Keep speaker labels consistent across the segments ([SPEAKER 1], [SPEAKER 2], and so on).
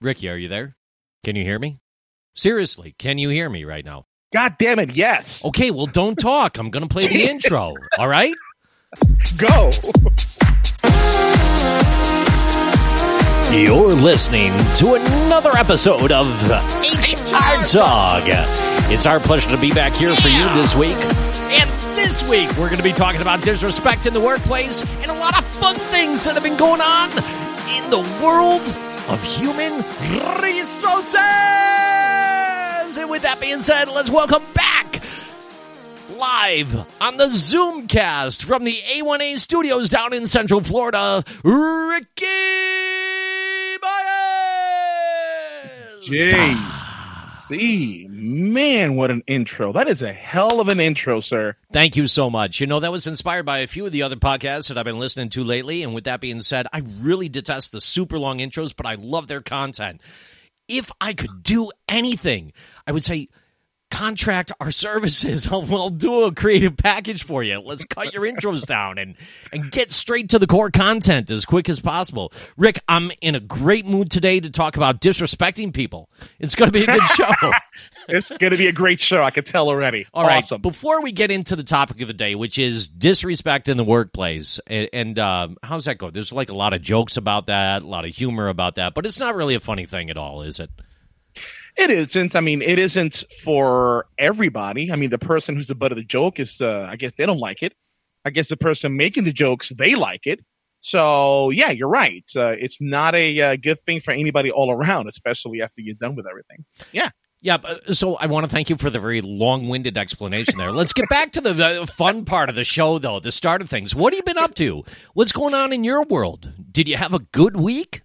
[SPEAKER 1] Ricky, are you there? Can you hear me? Seriously, can you hear me right now?
[SPEAKER 2] God damn it, yes.
[SPEAKER 1] Okay, well, don't talk. I'm going to play the intro, all right?
[SPEAKER 2] Go.
[SPEAKER 1] You're listening to another episode of HR Talk. It's our pleasure to be back here for you this week. And this week, we're going to be talking about disrespect in the workplace and a lot of fun things that have been going on in the world of human resources. And with that being said, let's welcome back live on the Zoomcast from the A1A studios down in Central Florida, Ricky Baez.
[SPEAKER 2] JC, man, what an intro. That is a hell of an intro, sir.
[SPEAKER 1] Thank you so much. You know, that was inspired by a few of the other podcasts that I've been listening to lately. And with that being said, I really detest the super long intros, but I love their content. If I could do anything, I would say contract our services. We'll do a creative package for you. Let's cut your intros down and get straight to the core content as quick as possible. Rick, I'm in a great mood today to talk about disrespecting people. It's going to be a good show.
[SPEAKER 2] It's going to be a great show. I can tell already.
[SPEAKER 1] All right.
[SPEAKER 2] Awesome.
[SPEAKER 1] Before we get into the topic of the day, which is disrespect in the workplace, and how's that go? There's like a lot of jokes about that, a lot of humor about that, but it's not really a funny thing at all, is it?
[SPEAKER 2] It isn't. I mean, it isn't for everybody. I mean, the person who's the butt of the joke is, I guess they don't like it. I guess the person making the jokes, they like it. So, yeah, you're right. It's not a good thing for anybody all around, especially after you're done with everything. Yeah.
[SPEAKER 1] Yeah, so I want to thank you for the very long-winded explanation there. Let's get back to the fun part of the show, though, the start of things. What have you been up to? What's going on in your world? Did you have a good week?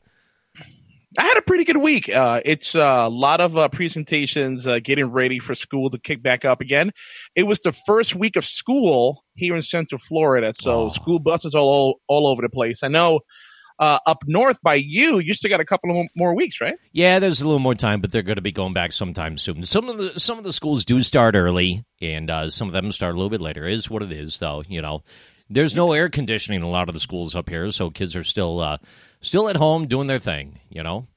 [SPEAKER 2] I had a pretty good week. It's a lot of presentations, getting ready for school to kick back up again. It was the first week of school here in Central Florida, so school buses all over the place. I know up north by you still got a couple of more weeks, right?
[SPEAKER 1] Yeah, there's a little more time, but they're going to be going back sometime soon. Some of the schools do start early, and some of them start a little bit later. It is what it is, though. You know, there's no air conditioning in a lot of the schools up here, so kids are still at home doing their thing, you know?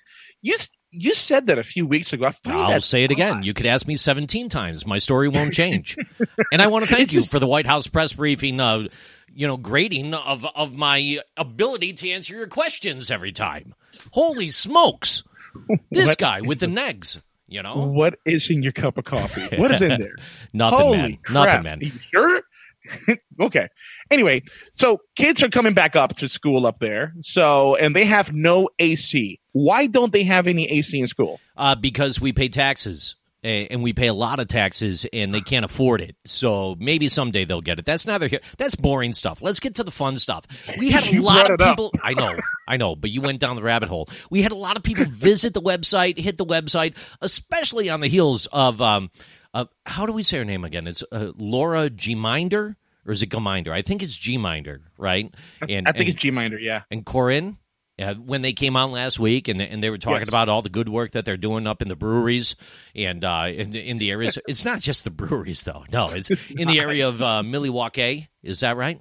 [SPEAKER 2] You said that a few weeks ago.
[SPEAKER 1] I'll say it again. You could ask me 17 times. My story won't change. And I want to thank you for the White House press briefing, grading of my ability to answer your questions every time. Holy smokes. This guy with the negs, you know?
[SPEAKER 2] What is in your cup of coffee? What is in there?
[SPEAKER 1] Nothing,
[SPEAKER 2] Holy
[SPEAKER 1] man.
[SPEAKER 2] crap.
[SPEAKER 1] Nothing, man.
[SPEAKER 2] You sure? Okay. Anyway, so kids are coming back up to school up there. And they have no AC. Why don't they have any AC in school?
[SPEAKER 1] Because we pay taxes, and we pay a lot of taxes, and they can't afford it. So maybe someday they'll get it. That's neither here. That's boring stuff. Let's get to the fun stuff. We had a lot of people. I know, but you went down the rabbit hole. We had a lot of people visit the website, hit the website, especially on the heels of how do we say her name again? It's Laura Gminder, or is it Gminder? I think it's Gminder, right?
[SPEAKER 2] I think it's Gminder, yeah.
[SPEAKER 1] And Corinne, when they came on last week, and they were talking about all the good work that they're doing up in the breweries and in the areas. It's not just the breweries, though. No, it's in the area of Milwaukee. Is that right?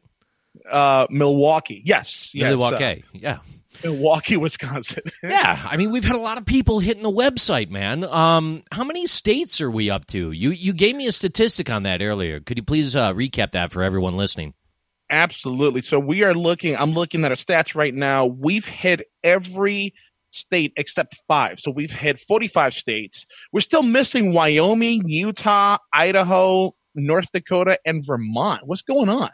[SPEAKER 2] Milwaukee, yes.
[SPEAKER 1] Milwaukee, yeah.
[SPEAKER 2] Milwaukee, Wisconsin.
[SPEAKER 1] Yeah, I mean, we've had a lot of people hitting the website, man. How many states are we up to? You gave me a statistic on that earlier. Could you please recap that for everyone listening?
[SPEAKER 2] Absolutely. So I'm looking at our stats right now. We've hit every state except 5. So we've hit 45 states. We're still missing Wyoming, Utah, Idaho, North Dakota, and Vermont. What's going on?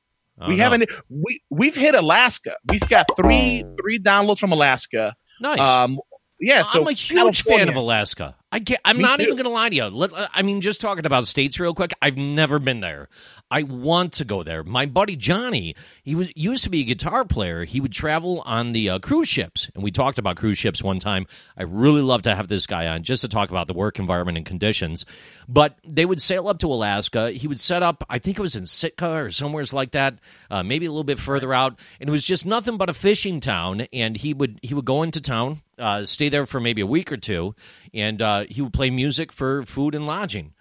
[SPEAKER 2] We've hit Alaska. We've got three downloads from Alaska.
[SPEAKER 1] Nice.
[SPEAKER 2] Yeah, so
[SPEAKER 1] I'm a huge fan of Alaska. I'm not even going to lie to you. Just talking about states real quick, I've never been there. I want to go there. My buddy Johnny, used to be a guitar player. He would travel on the cruise ships, and we talked about cruise ships one time. I really love to have this guy on just to talk about the work environment and conditions. But they would sail up to Alaska. He would set up, I think it was in Sitka or somewhere like that, maybe a little bit further out, and it was just nothing but a fishing town. And he would go into town, stay there for maybe a week or two, and he would play music for food and lodging.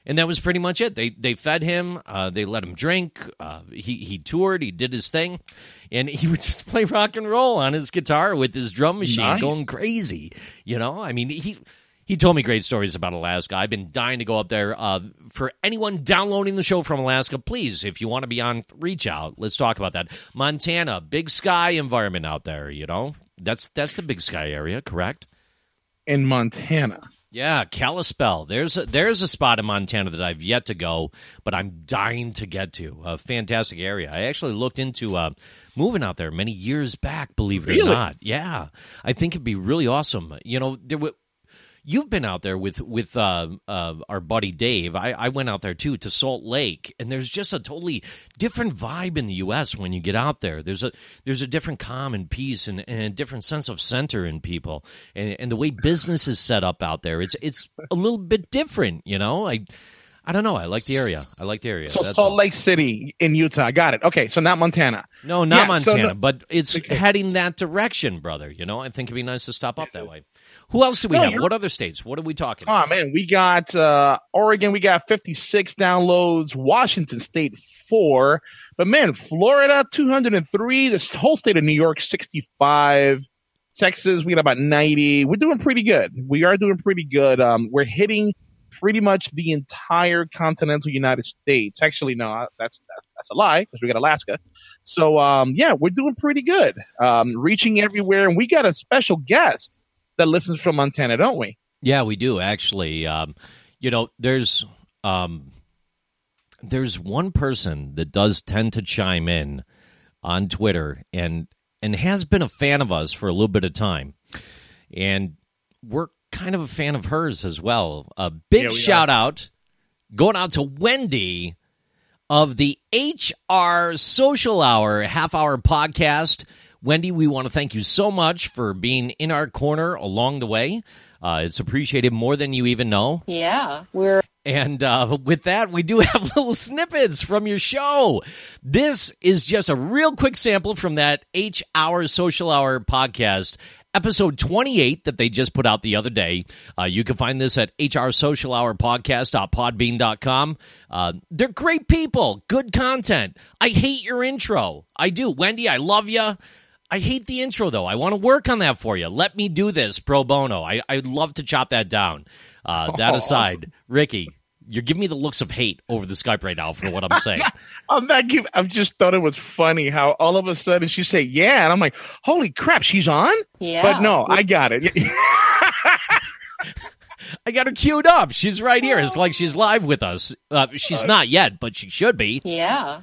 [SPEAKER 1] And that was pretty much it. They fed him. They let him drink. He toured. He did his thing. And he would just play rock and roll on his guitar with his drum machine going crazy. I mean, he told me great stories about Alaska. I've been dying to go up there. For anyone downloading the show from Alaska, please, if you want to be on, reach out. Let's talk about that. Montana, big sky environment out there, That's the big sky area, correct?
[SPEAKER 2] In Montana.
[SPEAKER 1] Yeah, Kalispell. There's a spot in Montana that I've yet to go, but I'm dying to get to. A fantastic area. I actually looked into moving out there many years back, believe it or not. Yeah, I think it'd be really awesome. You've been out there with our buddy Dave. I went out there, too, to Salt Lake, and there's just a totally different vibe in the U.S. when you get out there. There's a different calm and peace and a different sense of center in people. And the way business is set up out there, it's a little bit different, I don't know. I like the area.
[SPEAKER 2] So Salt Lake City in Utah. Got it. Okay, so not Montana.
[SPEAKER 1] No, not Montana, but it's heading that direction, brother. I think it'd be nice to stop up that way. Who else do we have? What other states? What are we talking about?
[SPEAKER 2] Oh, man, we got Oregon. We got 56 downloads. Washington State, 4. But, man, Florida, 203. The whole state of New York, 65. Texas, we got about 90. We're doing pretty good. We are doing pretty good. We're hitting pretty much the entire continental United States. Actually, no, that's a lie because we got Alaska. So, we're doing pretty good. Reaching everywhere. And we got a special guest that listens from Montana, don't we?
[SPEAKER 1] Yeah, we do, actually. There's one person that does tend to chime in on Twitter and has been a fan of us for a little bit of time. And we're kind of a fan of hers as well. A big shout out going out to Wendy of the HR Social Hour half-hour podcast. Wendy, we want to thank you so much for being in our corner along the way. It's appreciated more than you even know.
[SPEAKER 3] Yeah,
[SPEAKER 1] And with that, we do have little snippets from your show. This is just a real quick sample from that HR Social Hour podcast, episode 28 that they just put out the other day. You can find this at hrsocialhourpodcast.podbean.com. They're great people, good content. I hate your intro. I do. Wendy, I love you. I hate the intro, though. I want to work on that for you. Let me do this pro bono. I'd love to chop that down. That aside, awesome. Ricky, you're giving me the looks of hate over the Skype right now for what I'm saying.
[SPEAKER 2] I just thought it was funny how all of a sudden she said, yeah. And I'm like, holy crap, she's on?
[SPEAKER 3] Yeah.
[SPEAKER 2] But no, I got it.
[SPEAKER 1] I got her queued up. She's right here. It's like she's live with us. She's not yet, but she should be.
[SPEAKER 3] Yeah,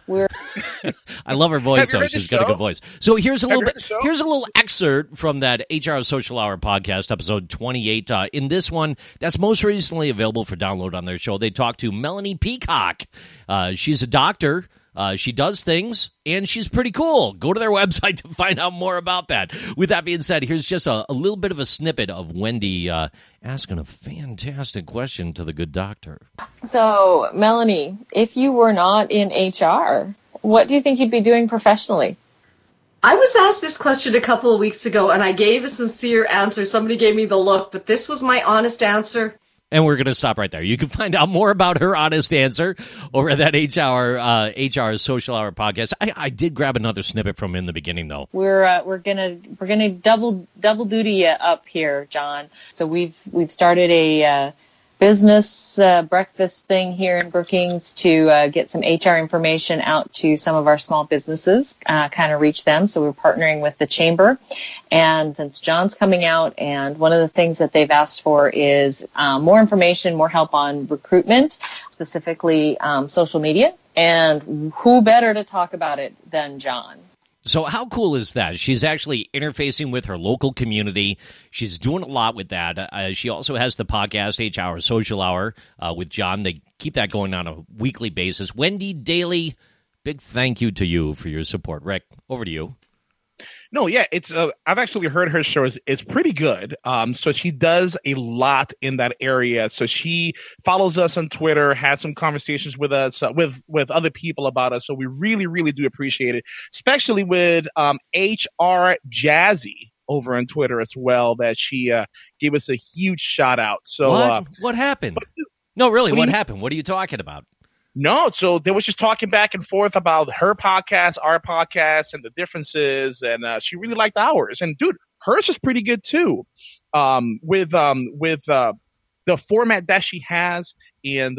[SPEAKER 1] I love her voice, though. She's got a good voice. So here's a little excerpt from that HR Social Hour podcast, episode 28. In this one, that's most recently available for download on their show. They talk to Melanie Peacock. She's a doctor. She does things, and she's pretty cool. Go to their website to find out more about that. With that being said, here's just a little bit of a snippet of Wendy asking a fantastic question to the good doctor.
[SPEAKER 3] So, Melanie, if you were not in HR, what do you think you'd be doing professionally?
[SPEAKER 4] I was asked this question a couple of weeks ago, and I gave a sincere answer. Somebody gave me the look, but this was my honest answer.
[SPEAKER 1] And we're going to stop right there. You can find out more about her honest answer over at that HR Social Hour podcast. I did grab another snippet from in the beginning, though.
[SPEAKER 3] We're gonna double duty you up here, John. So we've started a business breakfast thing here in Brookings to get some HR information out to some of our small businesses, kind of reach them. So we're partnering with the Chamber. And since John's coming out, and one of the things that they've asked for is more information, more help on recruitment, specifically social media. And who better to talk about it than John?
[SPEAKER 1] So how cool is that? She's actually interfacing with her local community. She's doing a lot with that. She also has the podcast, HR Social Hour, with John. They keep that going on a weekly basis. Wendy Daly, big thank you to you for your support. Rick, over to you.
[SPEAKER 2] No, yeah, it's. I've actually heard her show. It's pretty good. So she does a lot in that area. So she follows us on Twitter, has some conversations with us, with other people about us. So we really, really do appreciate it, especially with HR Jazzy over on Twitter as well. That she gave us a huge shout out. So
[SPEAKER 1] what happened? No, really,
[SPEAKER 2] What do
[SPEAKER 1] what
[SPEAKER 2] you-
[SPEAKER 1] happened? What are you talking about?
[SPEAKER 2] No, so they was just talking back and forth about her podcast, our podcast, and the differences, and she really liked ours. And dude, hers is pretty good too. With the format that she has and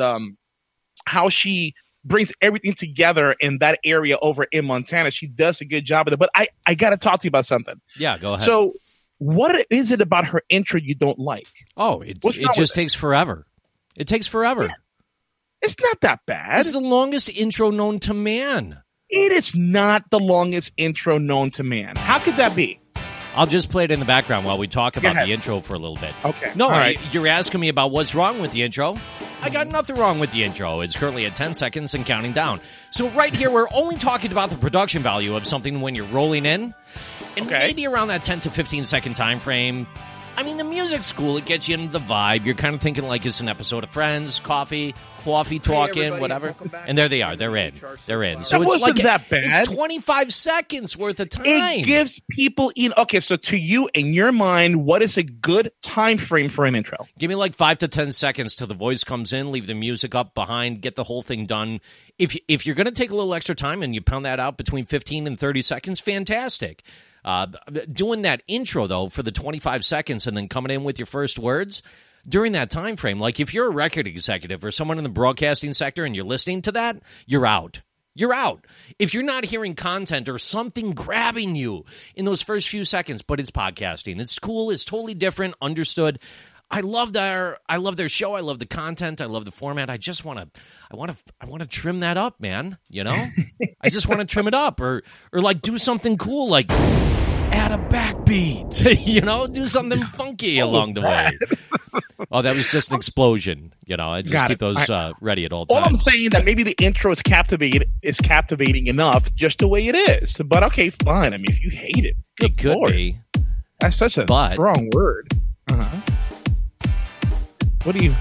[SPEAKER 2] how she brings everything together in that area over in Montana. She does a good job of it. But I got to talk to you about something.
[SPEAKER 1] Yeah, go ahead.
[SPEAKER 2] So what is it about her intro you don't like?
[SPEAKER 1] Oh, it
[SPEAKER 2] What's wrong with
[SPEAKER 1] just
[SPEAKER 2] it?
[SPEAKER 1] takes forever. It takes forever.
[SPEAKER 2] It's not that bad.
[SPEAKER 1] It's the longest intro known to man.
[SPEAKER 2] It is not the longest intro known to man. How could that be?
[SPEAKER 1] I'll just play it in the background while we talk about
[SPEAKER 2] ahead.
[SPEAKER 1] the intro for a little bit.
[SPEAKER 2] Okay.
[SPEAKER 1] No,
[SPEAKER 2] All right.
[SPEAKER 1] you're asking me about what's wrong with the intro. I got nothing wrong with the intro. It's currently at 10 seconds and counting down. So right here, we're only talking about the production value of something when you're rolling in. And
[SPEAKER 2] Okay.
[SPEAKER 1] maybe around that 10 to 15 second time frame. I mean, the music's cool. It gets you into the vibe. You're kind of thinking like it's an episode of Friends, coffee talking,
[SPEAKER 5] everybody,
[SPEAKER 1] whatever.
[SPEAKER 5] welcome back.
[SPEAKER 1] And there they are. They're in. They're in. So
[SPEAKER 2] That
[SPEAKER 1] it's
[SPEAKER 2] wasn't
[SPEAKER 1] like
[SPEAKER 2] that bad.
[SPEAKER 1] It's 25 seconds worth of time.
[SPEAKER 2] It gives people okay, so to you, in your mind, what is a good time frame for an intro?
[SPEAKER 1] Give me like 5 to 10 seconds till the voice comes in, leave the music up behind, get the whole thing done. If you're going to take a little extra time and you pound that out between 15 and 30 seconds, fantastic. Doing that intro, though, for the 25 seconds and then coming in with your first words during that time frame, like if you're a record executive or someone in the broadcasting sector and you're listening to that, you're out. You're out. If you're not hearing content or something grabbing you in those first few seconds, but it's podcasting. It's cool. It's totally different. Understood. I love their show. I love the content. I love the format. I want to trim that up, man. You know, I just want to trim it up or like do something cool, like add a backbeat, you know, do something funky along the way. Oh, that was just an explosion. You know, I just
[SPEAKER 2] Got
[SPEAKER 1] keep
[SPEAKER 2] it.
[SPEAKER 1] those ready at all
[SPEAKER 2] All I'm
[SPEAKER 1] times.
[SPEAKER 2] saying that maybe the intro is captivating enough just the way it is. But okay, fine. I mean, if you hate it,
[SPEAKER 1] It
[SPEAKER 2] good
[SPEAKER 1] could
[SPEAKER 2] Lord.
[SPEAKER 1] be.
[SPEAKER 2] That's such a
[SPEAKER 1] But-
[SPEAKER 2] strong word. Uh-huh. What do you?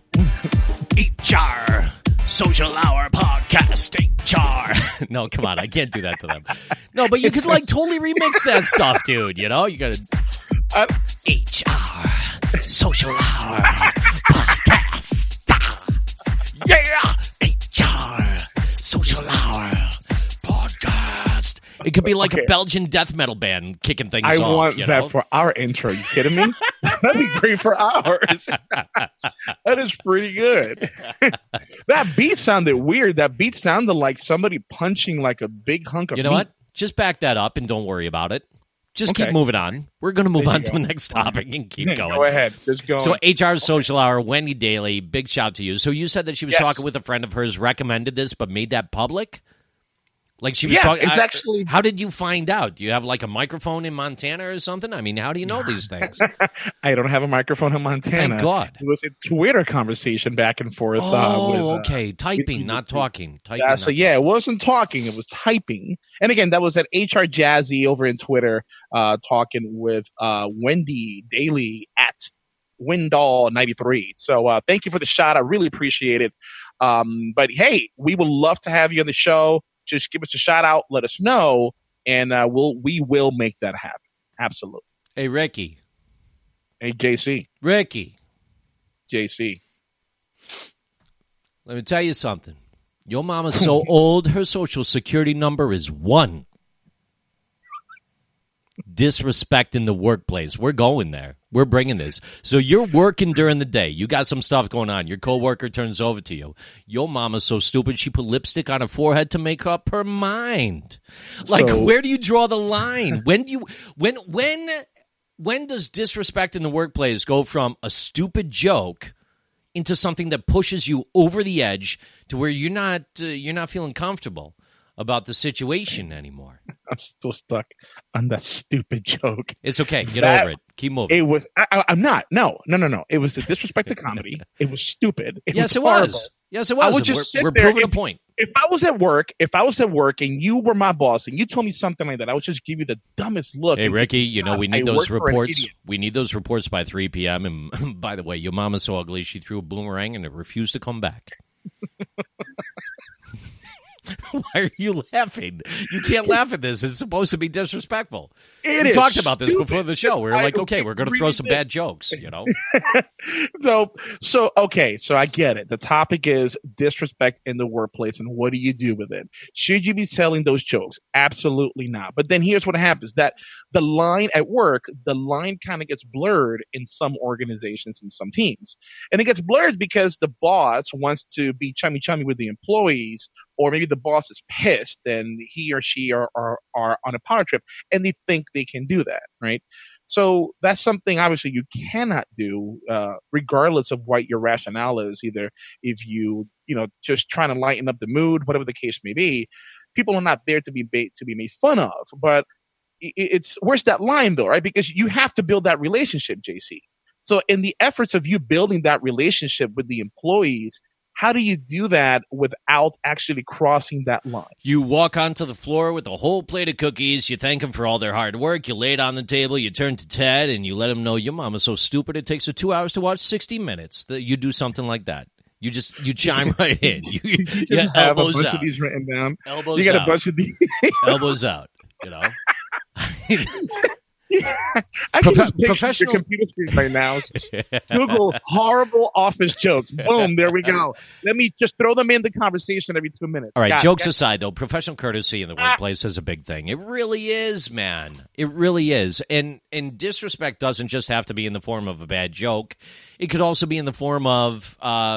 [SPEAKER 1] HR Social Hour Podcast HR. No, come on, I can't do that to them. No, but you could like totally remix that stuff, dude. You know, you got to HR Social Hour Podcast. Yeah, HR Social Hour Podcast. It could be like
[SPEAKER 2] Okay.
[SPEAKER 1] a Belgian death metal band kicking things
[SPEAKER 2] I
[SPEAKER 1] off.
[SPEAKER 2] want
[SPEAKER 1] you
[SPEAKER 2] that
[SPEAKER 1] know?
[SPEAKER 2] for our intro. You kidding me? That'd be great for ours. That is pretty good. That beat sounded weird. That beat sounded like somebody punching like a big hunk of
[SPEAKER 1] You know
[SPEAKER 2] meat.
[SPEAKER 1] what? Just back that up and don't worry about it. Just
[SPEAKER 2] Okay.
[SPEAKER 1] keep moving on. We're going to move
[SPEAKER 2] There you
[SPEAKER 1] on to
[SPEAKER 2] go.
[SPEAKER 1] the next topic and keep
[SPEAKER 2] Yeah,
[SPEAKER 1] going.
[SPEAKER 2] Go ahead. Just go.
[SPEAKER 1] So HR Social Hour, Wendy Daly, big shout to you. So you said that she was
[SPEAKER 2] Yes.
[SPEAKER 1] talking with a friend of hers, recommended this, but made that public? Like she was
[SPEAKER 2] Yeah,
[SPEAKER 1] talking.
[SPEAKER 2] it's actually-
[SPEAKER 1] How did you find out? Do you have like a microphone in Montana or something? I mean, how do you know these things?
[SPEAKER 2] I don't have a microphone in Montana.
[SPEAKER 1] Thank God.
[SPEAKER 2] It was a Twitter conversation back and forth.
[SPEAKER 1] Oh,
[SPEAKER 2] with,
[SPEAKER 1] okay. Typing, not talking. Typing.
[SPEAKER 2] Yeah, so
[SPEAKER 1] not
[SPEAKER 2] yeah, it wasn't talking; it was typing. And again, that was at HR Jazzy over in Twitter, talking with Wendy Daly at Windall93. So thank you for the shot; I really appreciate it. But hey, we would love to have you on the show. Just give us a shout out, let us know, and we will make that happen. Absolutely.
[SPEAKER 1] Hey, Ricky.
[SPEAKER 2] Hey, JC,
[SPEAKER 1] Let me tell you something. Your mama's so old, her social security number is 1. Disrespect in the workplace. We're going there. We're bringing this. So you're working during the day. You got some stuff going on. Your coworker turns over to you. Your mama's so stupid she put lipstick on her forehead to make up her mind. Like,
[SPEAKER 2] So-
[SPEAKER 1] where do you draw the line? When does disrespect in the workplace go from a stupid joke into something that pushes you over the edge to where you're not feeling comfortable about the situation anymore?
[SPEAKER 2] I'm still stuck on that stupid joke.
[SPEAKER 1] It's okay. Get
[SPEAKER 2] That-
[SPEAKER 1] over it. Keep moving.
[SPEAKER 2] It was. I'm not. No. It was the disrespect to comedy. It was stupid.
[SPEAKER 1] Yes, it
[SPEAKER 2] horrible.
[SPEAKER 1] was. Yes, it
[SPEAKER 2] I
[SPEAKER 1] was.
[SPEAKER 2] would just sit
[SPEAKER 1] We're
[SPEAKER 2] there
[SPEAKER 1] proving a
[SPEAKER 2] and-
[SPEAKER 1] point.
[SPEAKER 2] If I was at work and you were my boss and you told me something like that, I would just give you the dumbest look.
[SPEAKER 1] Hey,
[SPEAKER 2] and
[SPEAKER 1] Ricky, you know,
[SPEAKER 2] God,
[SPEAKER 1] we need
[SPEAKER 2] I
[SPEAKER 1] those
[SPEAKER 2] work for an
[SPEAKER 1] reports.
[SPEAKER 2] idiot.
[SPEAKER 1] We need those reports by 3 p.m. And by the way, your mama's so ugly, she threw a boomerang and it refused to come back. Why are you laughing? You can't laugh at this. It's supposed to be disrespectful.
[SPEAKER 2] We
[SPEAKER 1] talked about this before the show. We were like, okay, we're going to throw
[SPEAKER 2] really
[SPEAKER 1] some bad jokes, you know?
[SPEAKER 2] So I get it. The topic is disrespect in the workplace, and what do you do with it? Should you be telling those jokes? Absolutely not. But then here's what happens: that the line at work, the line kind of gets blurred in some organizations and some teams, and it gets blurred because the boss wants to be chummy with the employees, or maybe the boss is pissed and he or she are on a power trip, and they think they can do that, right? So that's something obviously you cannot do, regardless of what your rationale is. Either if you just trying to lighten up the mood, whatever the case may be, people are not there to be made fun of. But it's where's that line though, right? Because you have to build that relationship, JC. So in the efforts of you building that relationship with the employees, how do you do that without actually crossing that line?
[SPEAKER 1] You walk onto the floor with a whole plate of cookies. You thank them for all their hard work. You lay it on the table. You turn to Ted and you let him know your mom is so stupid it takes her 2 hours to watch 60 Minutes. You do something like that. You chime right in. You
[SPEAKER 2] just have a bunch of these written down.
[SPEAKER 1] Elbows
[SPEAKER 2] you got
[SPEAKER 1] out.
[SPEAKER 2] A bunch of these.
[SPEAKER 1] Elbows out. You know.
[SPEAKER 2] I can just picture your computer screen right now. Just Google horrible office jokes. Boom, there we go. Let me just throw them in the conversation every 2 minutes.
[SPEAKER 1] All right, jokes aside, though, professional courtesy in the workplace is a big thing. It really is, man. It really is. And disrespect doesn't just have to be in the form of a bad joke. It could also be in the form of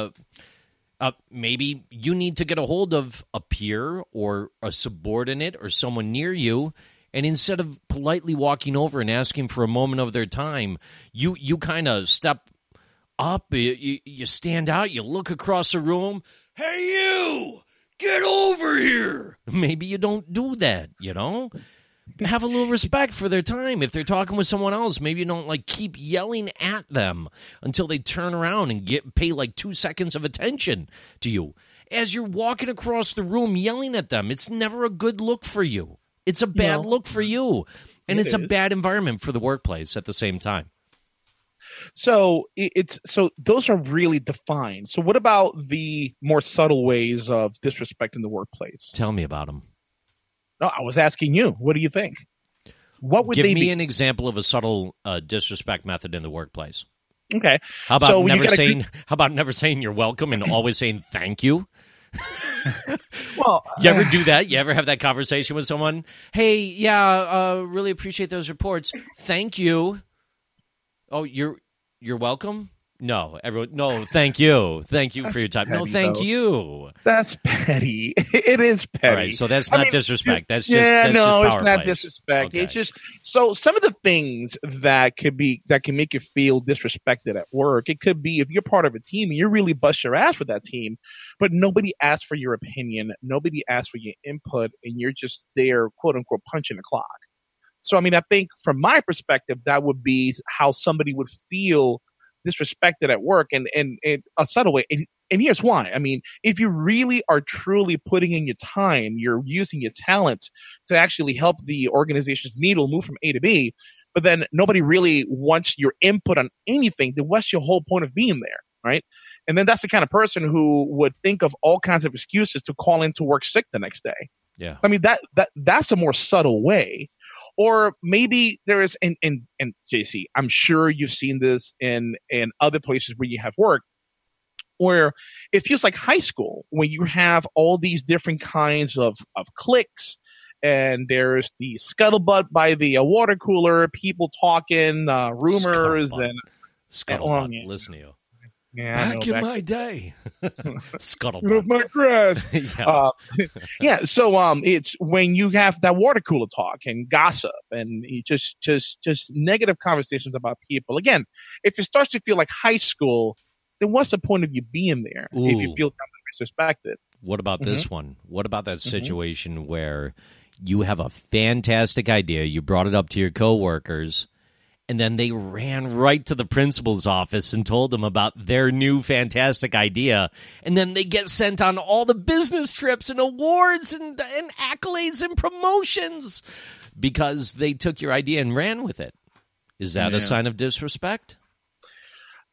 [SPEAKER 1] maybe you need to get a hold of a peer or a subordinate or someone near you. And instead of politely walking over and asking for a moment of their time, you kind of step up, you stand out, you look across the room. Hey, you, get over here. Maybe you don't do that, you know? Have a little respect for their time. If they're talking with someone else, maybe you don't keep yelling at them until they turn around and pay 2 seconds of attention to you. As you're walking across the room yelling at them, it's never a good look for you. It's a bad look for you, and it's a bad environment for the workplace at the same time.
[SPEAKER 2] So those are really defined. So what about the more subtle ways of disrespect in the workplace?
[SPEAKER 1] Tell me about them.
[SPEAKER 2] No, I was asking you. What do you think? What would
[SPEAKER 1] Give
[SPEAKER 2] they
[SPEAKER 1] me
[SPEAKER 2] be?
[SPEAKER 1] an example of a subtle disrespect method in the workplace.
[SPEAKER 2] Okay.
[SPEAKER 1] How about never saying you're welcome and always saying thank you?
[SPEAKER 2] Well,
[SPEAKER 1] you ever do that? You ever have that conversation with someone? Hey, really appreciate those reports. Thank you. Oh, you're welcome? No, everyone. No, thank you. Thank you for your time. No, thank you.
[SPEAKER 2] That's petty. It is petty.
[SPEAKER 1] All right, so that's not disrespect. That's just
[SPEAKER 2] it's
[SPEAKER 1] power
[SPEAKER 2] not
[SPEAKER 1] plays.
[SPEAKER 2] disrespect.
[SPEAKER 1] Okay.
[SPEAKER 2] It's just so some of the things that can make you feel disrespected at work. It could be if you're part of a team and you really bust your ass for that team, but nobody asked for your opinion, nobody asked for your input, and you're just there, quote unquote, punching the clock. So I think from my perspective, that would be how somebody would feel disrespected at work, and a subtle way. And here's why. If you really are truly putting in your time, you're using your talents to actually help the organization's needle move from A to B, but then nobody really wants your input on anything, then what's your whole point of being there, right? And then that's the kind of person who would think of all kinds of excuses to call in to work sick the next day.
[SPEAKER 1] Yeah.
[SPEAKER 2] That's a more subtle way. Or maybe there is, and JC, I'm sure you've seen this in other places where you have worked, where it feels like high school when you have all these different kinds of cliques, and there's the scuttlebutt by the water cooler, people talking, rumors,
[SPEAKER 1] scuttlebutt. Listen to you.
[SPEAKER 2] Yeah,
[SPEAKER 1] back in my day. Scuttlebutt.
[SPEAKER 2] Get off my grass. Yeah. So it's when you have that water cooler talk and gossip and just negative conversations about people. Again, if it starts to feel like high school, then what's the point of you being there if you feel kind of disrespected?
[SPEAKER 1] What about this one? What about that situation where you have a fantastic idea, you brought it up to your coworkers, and then they ran right to the principal's office and told them about their new fantastic idea. And then they get sent on all the business trips and awards and accolades and promotions because they took your idea and ran with it. Is that a sign of disrespect?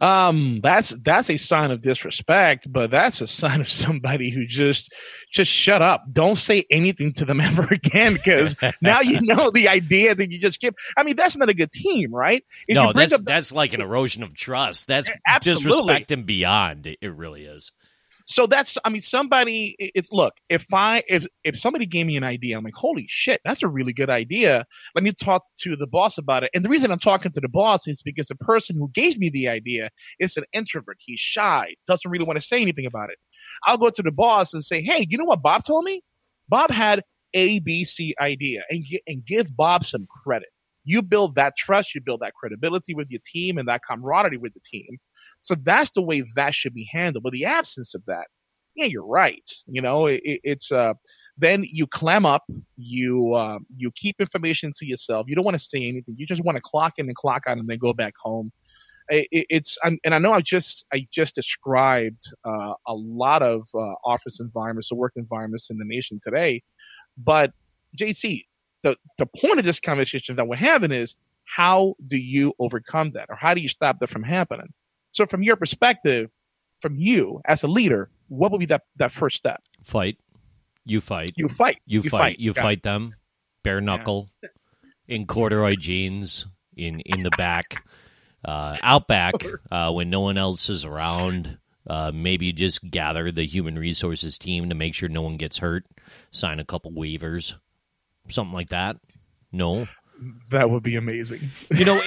[SPEAKER 2] That's a sign of disrespect, but that's a sign of somebody who just shut up. Don't say anything to them ever again, because now you know the idea that you just give. I mean, that's not a good team, right?
[SPEAKER 1] No, that's like an erosion of trust. That's disrespect and beyond. It really is.
[SPEAKER 2] So somebody. Look, if somebody gave me an idea, I'm like, holy shit, that's a really good idea. Let me talk to the boss about it. And the reason I'm talking to the boss is because the person who gave me the idea is an introvert. He's shy, doesn't really want to say anything about it. I'll go to the boss and say, hey, you know what Bob told me? Bob had A, B, C idea, and give Bob some credit. You build that trust, you build that credibility with your team and that camaraderie with the team. So that's the way that should be handled. But the absence of that, yeah, you're right. You know, it's then you clam up, you keep information to yourself. You don't want to say anything. You just want to clock in and clock out and then go back home. And I know I just described a lot of office environments or work environments in the nation today. But JC, the point of this conversation that we're having is, how do you overcome that, or how do you stop that from happening? So from your perspective, from you as a leader, what would be that first step?
[SPEAKER 1] Fight. You fight.
[SPEAKER 2] You fight.
[SPEAKER 1] You fight. You fight them. Bare knuckle. In corduroy jeans. In the back. Out back. When no one else is around. Maybe just gather the human resources team to make sure no one gets hurt. Sign a couple waivers. Something like that. No.
[SPEAKER 2] That would be amazing.
[SPEAKER 1] You know,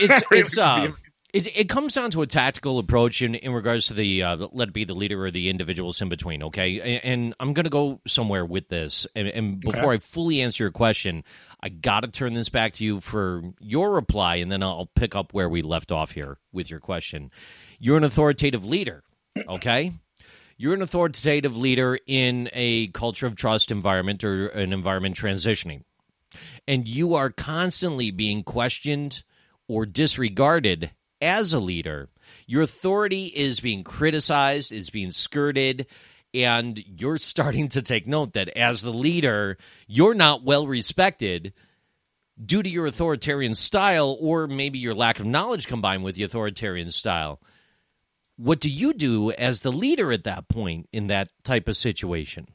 [SPEAKER 1] it comes down to a tactical approach in regards to the let it be the leader or the individuals in between, okay? And I'm going to go somewhere with this. And before I fully answer your question, I got to turn this back to you for your reply, and then I'll pick up where we left off here with your question. You're an authoritative leader, okay? You're an authoritative leader in a culture of trust environment or an environment transitioning. And you are constantly being questioned or disregarded as a leader. Your authority is being criticized, is being skirted, and you're starting to take note that as the leader, you're not well respected due to your authoritarian style, or maybe your lack of knowledge combined with the authoritarian style. What do you do as the leader at that point in that type of situation?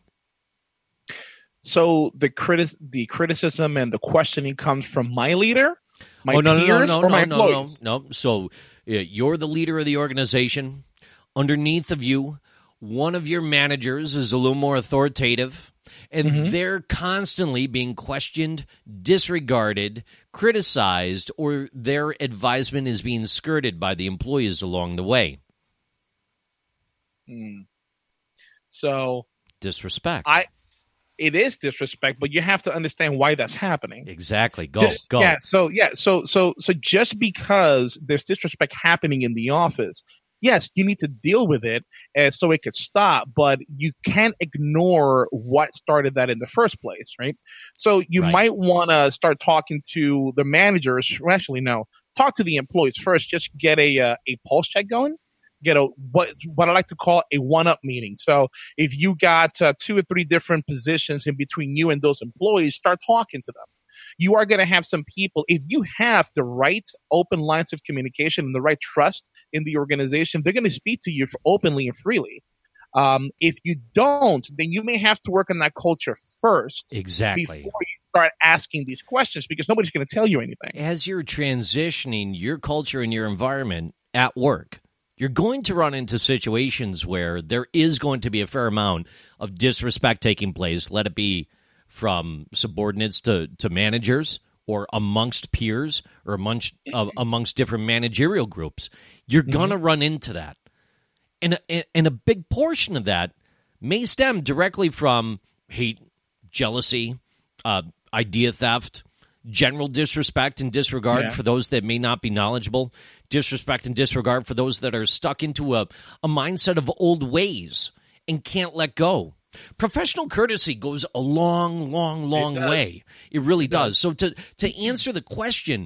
[SPEAKER 2] So the criticism and the questioning comes from my leader, my
[SPEAKER 1] peers,
[SPEAKER 2] or my employees?
[SPEAKER 1] No. So you're the leader of the organization. Underneath of you, one of your managers is a little more authoritative, and they're constantly being questioned, disregarded, criticized, or their advisement is being skirted by the employees along the way.
[SPEAKER 2] So
[SPEAKER 1] disrespect.
[SPEAKER 2] It is disrespect, but you have to understand why that's happening.
[SPEAKER 1] Exactly. Go.
[SPEAKER 2] So just because there's disrespect happening in the office, yes, you need to deal with it so it could stop, but you can't ignore what started that in the first place, right? So you might want to start talking to the managers. Well, actually, no. Talk to the employees first. Just get a pulse check going. Get what I like to call a one-up meeting. So if you got 2 or 3 different positions in between you and those employees, start talking to them. You are going to have some people, if you have the right open lines of communication and the right trust in the organization, they're going to speak to you openly and freely. If you don't, then you may have to work on that culture first.
[SPEAKER 1] Exactly.
[SPEAKER 2] Before you start asking these questions, because nobody's going to tell you anything.
[SPEAKER 1] As you're transitioning your culture and your environment at work, you're going to run into situations where there is going to be a fair amount of disrespect taking place, let it be from subordinates to managers or amongst peers or amongst different managerial groups. You're going to run into that. And a big portion of that may stem directly from hate, jealousy, idea theft, general disrespect and disregard for those that may not be knowledgeable, disrespect and disregard for those that are stuck into a mindset of old ways and can't let go. Professional courtesy goes a long way. It really does. So to answer the question,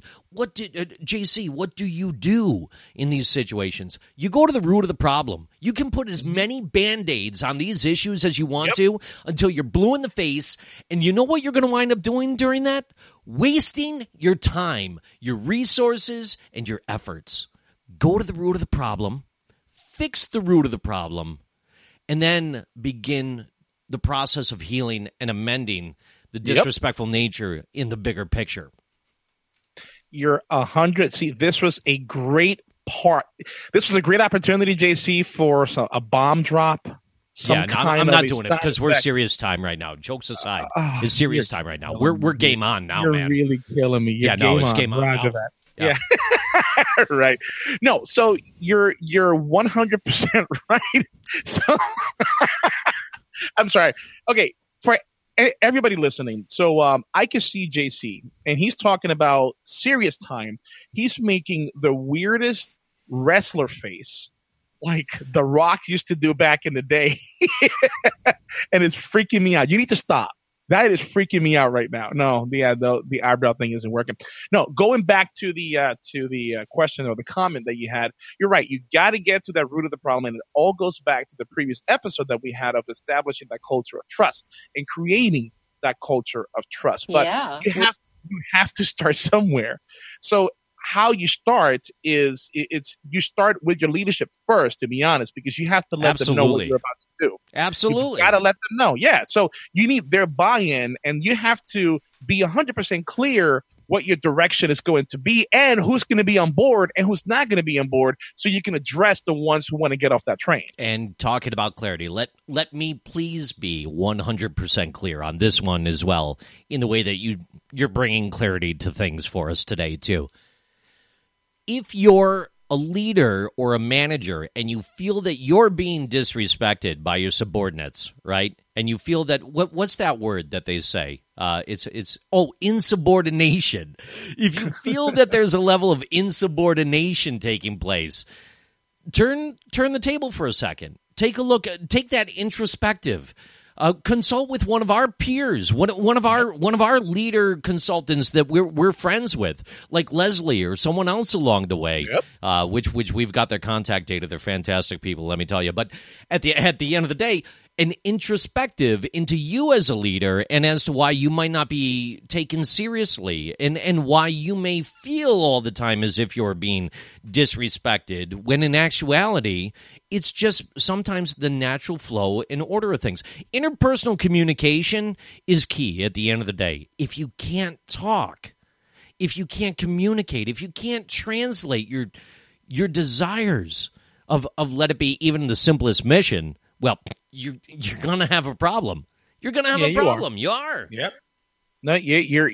[SPEAKER 1] JC, what do you do in these situations? You go to the root of the problem. You can put as many Band-Aids on these issues as you want to until you're blue in the face. And you know what you're going to wind up doing during that? Wasting your time, your resources, and your efforts. Go to the root of the problem. fix the root of the problem, and then begin the process of healing and amending the disrespectful nature in the bigger picture.
[SPEAKER 2] You're 100. See, this was a great part. This was a great opportunity, JC, for a bomb drop.
[SPEAKER 1] I'm not doing it because we're serious time right now. Jokes aside, it's serious time right now. We're game on now,
[SPEAKER 2] you're
[SPEAKER 1] man.
[SPEAKER 2] You're really killing me.
[SPEAKER 1] It's game on now.
[SPEAKER 2] That. Yeah. Right. No, so you're 100% right. So I'm sorry. Okay, for everybody listening. So I can see JC, and he's talking about serious time. He's making the weirdest wrestler face, like The Rock used to do back in the day, and it's freaking me out. You need to stop. That is freaking me out right now. No, the eyebrow thing isn't working. No, going back to the question or the comment that you had, you're right. You got to get to that root of the problem, and it all goes back to the previous episode that we had of establishing that culture of trust and creating that culture of trust. But you have to start somewhere. So how you start is you start with your leadership first, to be honest, because you have to let them know what you're about to do.
[SPEAKER 1] Absolutely.
[SPEAKER 2] You got to let them know. Yeah. So you need their buy-in, and you have to be 100% clear what your direction is going to be and who's going to be on board and who's not going to be on board, so you can address the ones who want to get off that train.
[SPEAKER 1] And talking about clarity, let me please be 100% clear on this one as well, in the way that you're bringing clarity to things for us today too. If you're a leader or a manager and you feel that you're being disrespected by your subordinates, right? And you feel that what's that word that they say? It's insubordination. If you feel that there's a level of insubordination taking place, turn the table for a second. Take a look. Take that introspective. Consult with one of our peers, one of our leader consultants that we're friends with, like Leslie or someone else along the way.
[SPEAKER 2] Yep.
[SPEAKER 1] Which we've got their contact data. They're fantastic people, let me tell you. But at the end of the day, an introspective into you as a leader and as to why you might not be taken seriously and why you may feel all the time as if you're being disrespected, when in actuality, it's just sometimes the natural flow and order of things. Interpersonal communication is key at the end of the day. If you can't talk, if you can't communicate, if you can't translate your desires of let it be even the simplest mission, well, you're going to have a problem. You're going to have a problem. You are.
[SPEAKER 2] Yep. No, you're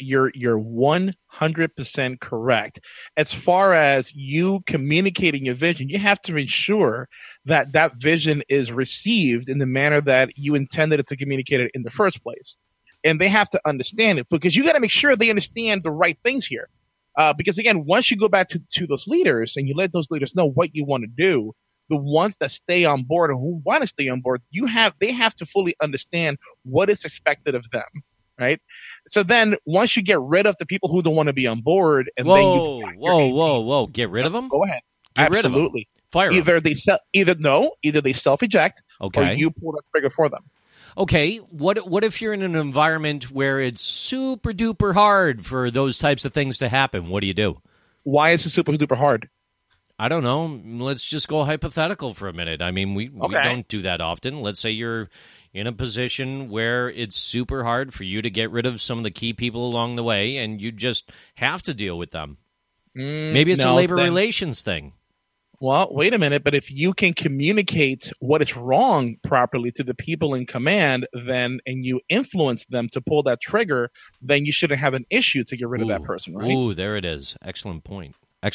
[SPEAKER 2] 100% correct. As far as you communicating your vision, you have to ensure that that vision is received in the manner that you intended it to communicate it in the first place. And they have to understand it, because you got to make sure they understand the right things here. Because again, once you go back to those leaders and you let those leaders know what you want to do, the ones that stay on board and who want to stay on board, they have to fully understand what is expected of them, right? So then once you get rid of the people who don't want to be on board, and then
[SPEAKER 1] whoa, get rid of them?
[SPEAKER 2] Go ahead.
[SPEAKER 1] Get
[SPEAKER 2] Absolutely.
[SPEAKER 1] Rid of them. Fire
[SPEAKER 2] either them. Either they self-eject,
[SPEAKER 1] okay,
[SPEAKER 2] or you pull the trigger for them.
[SPEAKER 1] Okay, what if you're in an environment where it's super duper hard for those types of things to happen? What do you do?
[SPEAKER 2] Why is it super duper hard?
[SPEAKER 1] I don't know. Let's just go hypothetical for a minute. I mean, we don't do that often. Let's say you're in a position where it's super hard for you to get rid of some of the key people along the way, and you just have to deal with them. Maybe it's a labor relations thing.
[SPEAKER 2] Well, wait a minute. But if you can communicate what is wrong properly to the people in command, and you influence them to pull that trigger, then you shouldn't have an issue to get rid of that person, right?
[SPEAKER 1] Ooh, there it is. Excellent point.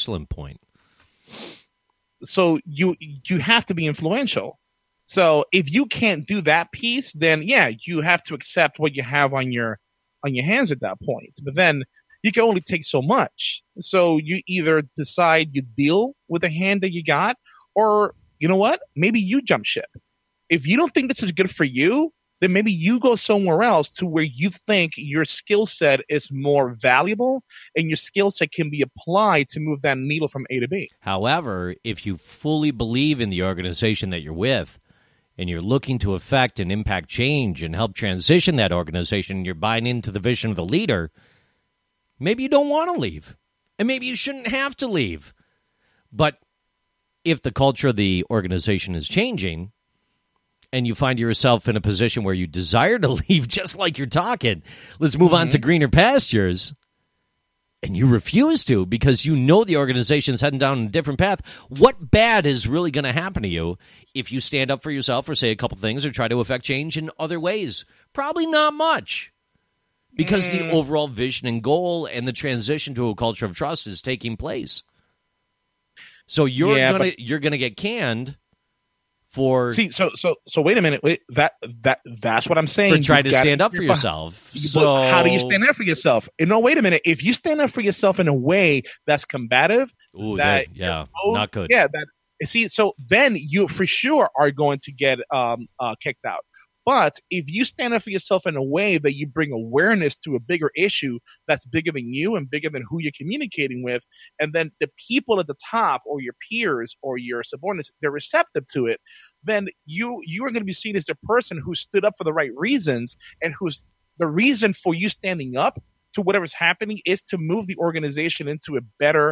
[SPEAKER 2] So you have to be influential. So if you can't do that piece, then yeah, you have to accept what you have on your hands at that point. But then you can only take so much. So you either decide you deal with the hand that you got, or you know what? Maybe you jump ship. If you don't think this is good for you, then maybe you go somewhere else to where you think your skill set is more valuable and your skill set can be applied to move that needle from A to B.
[SPEAKER 1] However, if you fully believe in the organization that you're with and you're looking to affect and impact change and help transition that organization, and you're buying into the vision of the leader, maybe you don't want to leave. And maybe you shouldn't have to leave. But if the culture of the organization is changing and you find yourself in a position where you desire to leave, just like you're talking, let's move on to greener pastures, and you refuse to because you know the organization's heading down a different path, what bad is really going to happen to you if you stand up for yourself or say a couple things or try to affect change in other ways? Probably not much. Because the overall vision and goal and the transition to a culture of trust is taking place. So you're gonna get canned for
[SPEAKER 2] So wait a minute. That's what I'm saying.
[SPEAKER 1] For trying to stand up for yourself. So
[SPEAKER 2] how do you stand up for yourself? No, wait a minute. If you stand up for yourself in a way that's combative, not good. Yeah, so then you for sure are going to get kicked out. But if you stand up for yourself in a way that you bring awareness to a bigger issue that's bigger than you and bigger than who you're communicating with, and then the people at the top or your peers or your subordinates, they're receptive to it, then you are going to be seen as the person who stood up for the right reasons, and who's the reason for you standing up to whatever's happening is to move the organization into a better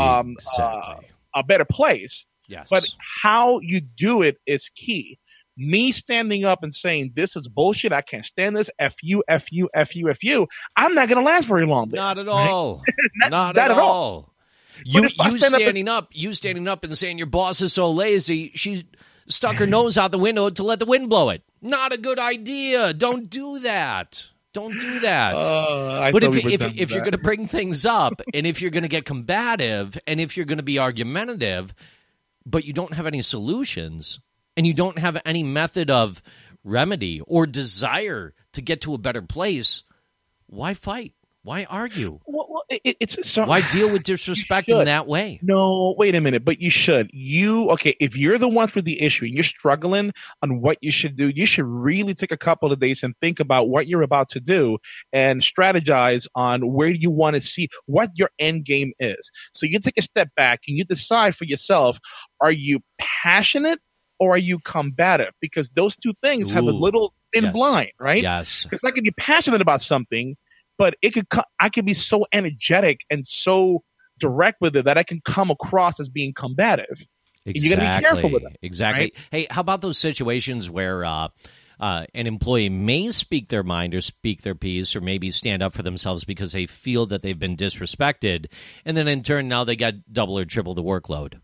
[SPEAKER 2] a better place.
[SPEAKER 1] Yes.
[SPEAKER 2] But how you do it is key. Me standing up and saying, this is bullshit, I can't stand this, F you, F you, F you, F you, I'm not going to last very long.
[SPEAKER 1] Not at all.
[SPEAKER 2] Right?
[SPEAKER 1] Not at all. You standing up and saying your boss is so lazy, she stuck her nose out the window to let the wind blow it. Not a good idea. Don't do that. Don't do that. But if you're going to bring things up, and if you're going to get combative, and if you're going to be argumentative, but you don't have any solutions, and you don't have any method of remedy or desire to get to a better place, why fight? Why argue?
[SPEAKER 2] Well,
[SPEAKER 1] why deal with disrespect in that way?
[SPEAKER 2] No, wait a minute. But you should. If you're the one with the issue and you're struggling on what you should do, you should really take a couple of days and think about what you're about to do and strategize on where you want to see what your end game is. So you take a step back and you decide for yourself, are you passionate or are you combative? Because those two things have a little thin line, right?
[SPEAKER 1] Yes.
[SPEAKER 2] Because I can be passionate about something, but I could be so energetic and so direct with it that I can come across as being combative.
[SPEAKER 1] Exactly.
[SPEAKER 2] You got to be careful with it.
[SPEAKER 1] Exactly.
[SPEAKER 2] Right?
[SPEAKER 1] Hey, how about those situations where an employee may speak their mind or speak their piece or maybe stand up for themselves because they feel that they've been disrespected, and then in turn now they got double or triple the workload?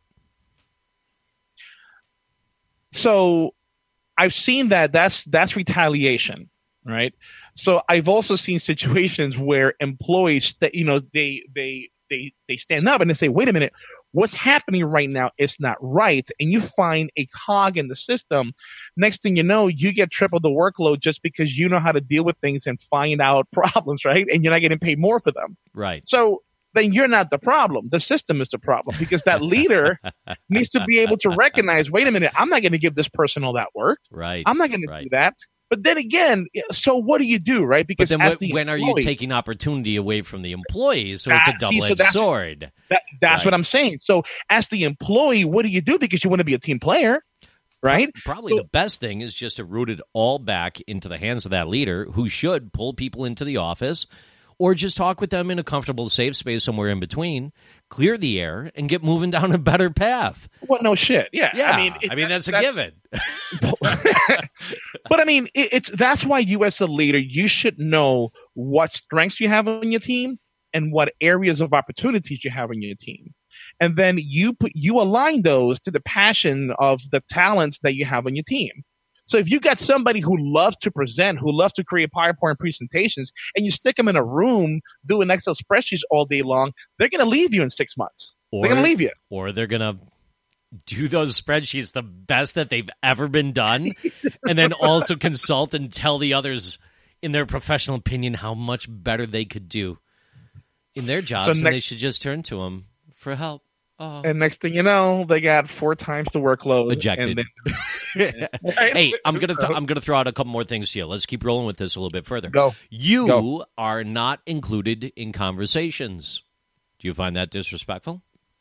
[SPEAKER 1] So
[SPEAKER 2] I've seen that's retaliation, right? So I've also seen situations where employees that they stand up and they say, wait a minute, what's happening right now is not right, and you find a cog in the system. Next thing you know, you get triple the workload just because you know how to deal with things and find out problems, right? And you're not getting paid more for them.
[SPEAKER 1] Right.
[SPEAKER 2] So then you're not the problem. The system is the problem, because that leader needs to be able to recognize, wait a minute, I'm not going to give this person all that work.
[SPEAKER 1] Right.
[SPEAKER 2] I'm not going to do that. But then again, so what do you do, right? Because
[SPEAKER 1] when are you taking opportunity away from the employee? So it's a double-edged sword.
[SPEAKER 2] That's what I'm saying. So as the employee, what do you do? Because you want to be a team player, right?
[SPEAKER 1] Probably the best thing is just to root it all back into the hands of that leader, who should pull people into the office, or just talk with them in a comfortable, safe space somewhere in between, clear the air, and get moving down a better path.
[SPEAKER 2] Well, no shit. Yeah.
[SPEAKER 1] I mean, that's a given.
[SPEAKER 2] But I mean, that's why you as a leader, you should know what strengths you have on your team and what areas of opportunities you have on your team. And then you align those to the passion of the talents that you have on your team. So if you got somebody who loves to present, who loves to create PowerPoint presentations, and you stick them in a room doing Excel spreadsheets all day long, they're going to leave you in 6 months. They're going to leave you.
[SPEAKER 1] Or they're going to do those spreadsheets the best that they've ever been done, and then also consult and tell the others, in their professional opinion, how much better they could do in their jobs, and they should just turn to them for help. Oh.
[SPEAKER 2] And next thing you know, they got 4 times the workload.
[SPEAKER 1] Ejected. Hey, I'm gonna throw out a couple more things to you. Let's keep rolling with this a little bit further. You are not included in conversations. Do you find that disrespectful?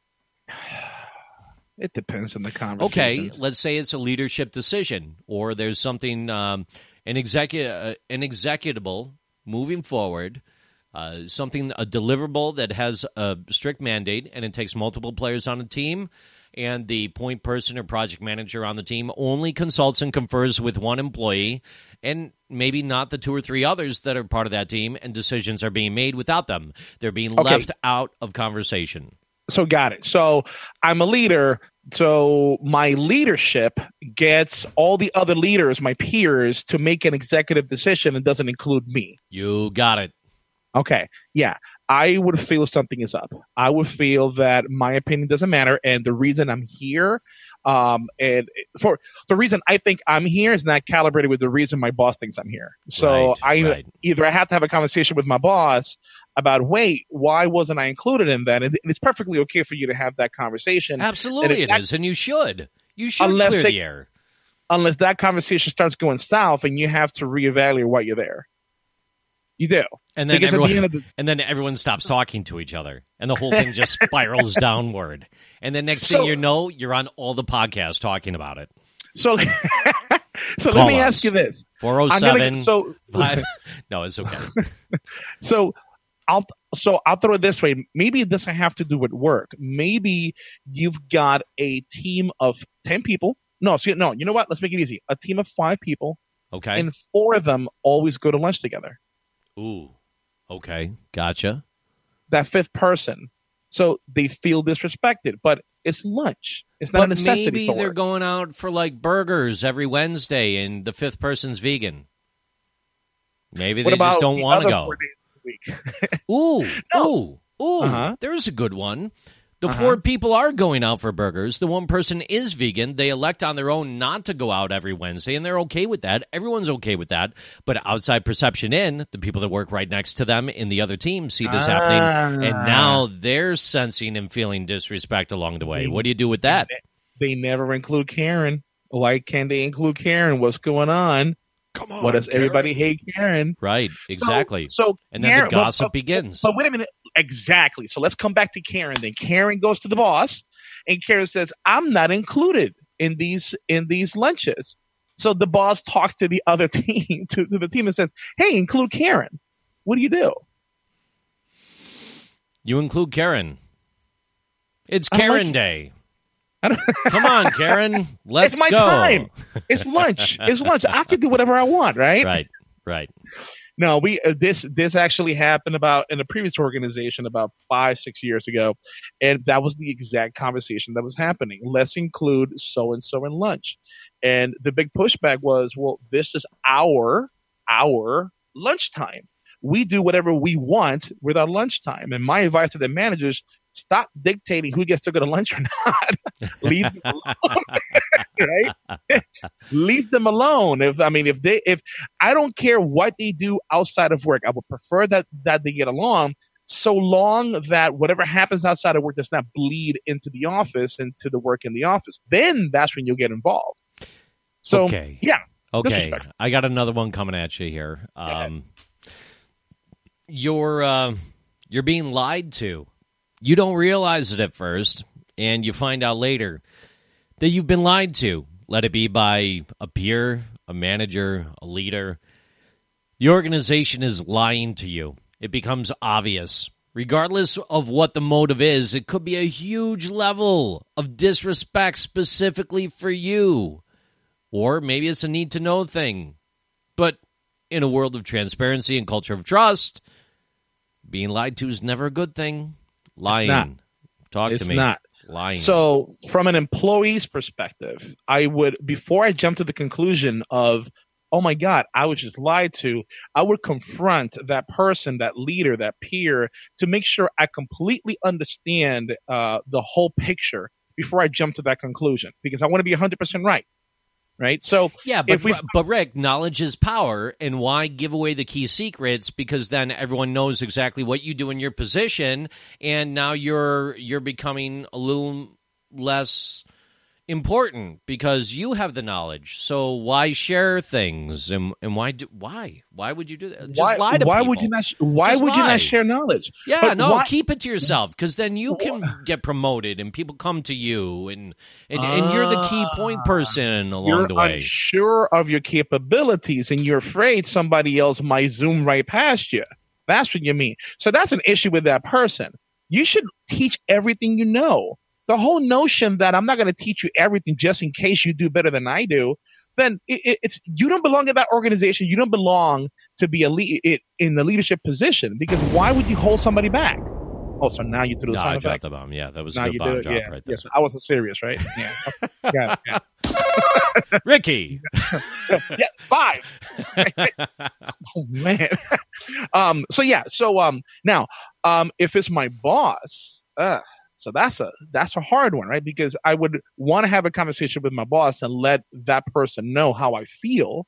[SPEAKER 2] It depends on the conversation.
[SPEAKER 1] Okay, let's say it's a leadership decision, or there's something an executable moving forward. A deliverable that has a strict mandate, and it takes multiple players on a team, and the point person or project manager on the team only consults and confers with one employee and maybe not the 2 or 3 others that are part of that team, and decisions are being made without them. They're being left out of conversation.
[SPEAKER 2] So got it. So I'm a leader. So my leadership gets all the other leaders, my peers, to make an executive decision and doesn't include me.
[SPEAKER 1] You got it.
[SPEAKER 2] Okay. Yeah. I would feel something is up. I would feel that my opinion doesn't matter. And the reason I'm here, and for the reason I think I'm here is not calibrated with the reason my boss thinks I'm here. So either I have to have a conversation with my boss about, wait, why wasn't I included in that? And it's perfectly okay for you to have that conversation.
[SPEAKER 1] Absolutely it is, and you should. You should clear the air.
[SPEAKER 2] Unless that conversation starts going south and you have to reevaluate why you're there. You do.
[SPEAKER 1] And then everyone stops talking to each other, and the whole thing just spirals downward. And then next thing you know, you're on all the podcasts talking about it.
[SPEAKER 2] So let me ask you this.
[SPEAKER 1] 407. No, it's okay.
[SPEAKER 2] So I'll throw it this way. Maybe it doesn't have to do with work. Maybe you've got a team of 10 people. No, you know what? Let's make it easy. A team of 5 people.
[SPEAKER 1] Okay.
[SPEAKER 2] And 4 of them always go to lunch together.
[SPEAKER 1] Ooh. Okay. Gotcha.
[SPEAKER 2] That 5th person. So they feel disrespected, but it's lunch. It's not a necessity.
[SPEAKER 1] Maybe they're going out for like burgers every Wednesday and the 5th person's vegan. Maybe they just don't want to go. Ooh. There's a good one. The 4 people are going out for burgers. The 1 person is vegan. They elect on their own not to go out every Wednesday, and they're okay with that. Everyone's okay with that. But outside perception in, the people that work right next to them in the other team see this happening, and now they're sensing and feeling disrespect along the way. What do you do with that?
[SPEAKER 2] They never include Karen. Why can't they include Karen? What's going on?
[SPEAKER 1] Come on,
[SPEAKER 2] what does
[SPEAKER 1] Karen.
[SPEAKER 2] Everybody hate Karen?
[SPEAKER 1] Right, exactly.
[SPEAKER 2] So
[SPEAKER 1] and then the gossip begins.
[SPEAKER 2] But wait a minute. Exactly. So let's come back to Karen. Then Karen goes to the boss, and Karen says, "I'm not included in these lunches." So the boss talks to the other team, to the team, and says, "Hey, include Karen." What do you do?
[SPEAKER 1] You include Karen. It's Karen Day. Come on, Karen. Let's go.
[SPEAKER 2] It's my time. It's lunch. It's lunch. I can do whatever I want, right?
[SPEAKER 1] Right.
[SPEAKER 2] No, this actually happened in a previous organization about 5-6 years ago, and that was the exact conversation that was happening. Let's include so and so in lunch, and the big pushback was, well, this is our lunchtime. We do whatever we want with our lunchtime. And my advice to the managers: stop dictating who gets to go to lunch or not. Leave them alone. Right? Leave them alone. If I don't care what they do outside of work, I would prefer that they get along, so long that whatever happens outside of work does not bleed into the office, into the work in the office. Then that's when you'll get involved. So yeah.
[SPEAKER 1] Okay. I got another one coming at you here. You're being lied to. You don't realize it at first, and you find out later that you've been lied to. Let it be by a peer, a manager, a leader. The organization is lying to you. It becomes obvious. Regardless of what the motive is, it could be a huge level of disrespect specifically for you. Or maybe it's a need-to-know thing. But in a world of transparency and culture of trust, being lied to is never a good thing. Lying. Talk to me.
[SPEAKER 2] It's not.
[SPEAKER 1] Lying.
[SPEAKER 2] So from an employee's perspective, I would, before I jump to the conclusion of, oh my God, I was just lied to, I would confront that person, that leader, that peer, to make sure I completely understand the whole picture before I jump to that conclusion, because I want to be 100% right. Right. So
[SPEAKER 1] yeah, but Rick, knowledge is power, and why give away the key secrets? Because then everyone knows exactly what you do in your position, and now you're becoming a little less important because you have the knowledge. So why share things, and why would you do that? Just lie to people.
[SPEAKER 2] Why would you not share knowledge?
[SPEAKER 1] Yeah, keep it to yourself, because then you can get promoted and people come to you, and you're the key point person along the way.
[SPEAKER 2] You're unsure of your capabilities, and you're afraid somebody else might zoom right past you. That's what you mean. So that's an issue with that person. You should teach everything you know. the whole notion that I'm not going to teach you everything just in case you do better than I do, then it's you don't belong in that organization. You don't belong to be in the leadership position, because why would you hold somebody back? Oh, so now you threw the sound
[SPEAKER 1] I dropped
[SPEAKER 2] effects?
[SPEAKER 1] the bomb. Yeah, that was
[SPEAKER 2] Now
[SPEAKER 1] a good
[SPEAKER 2] you
[SPEAKER 1] bomb
[SPEAKER 2] do it.
[SPEAKER 1] drop
[SPEAKER 2] Yeah.
[SPEAKER 1] right there.
[SPEAKER 2] Yes, I wasn't serious, right? Yeah. Got it. Yeah.
[SPEAKER 1] Ricky.
[SPEAKER 2] Yeah, 5. Oh man. Now, if it's my boss, so that's a hard one, right? Because I would want to have a conversation with my boss and let that person know how I feel.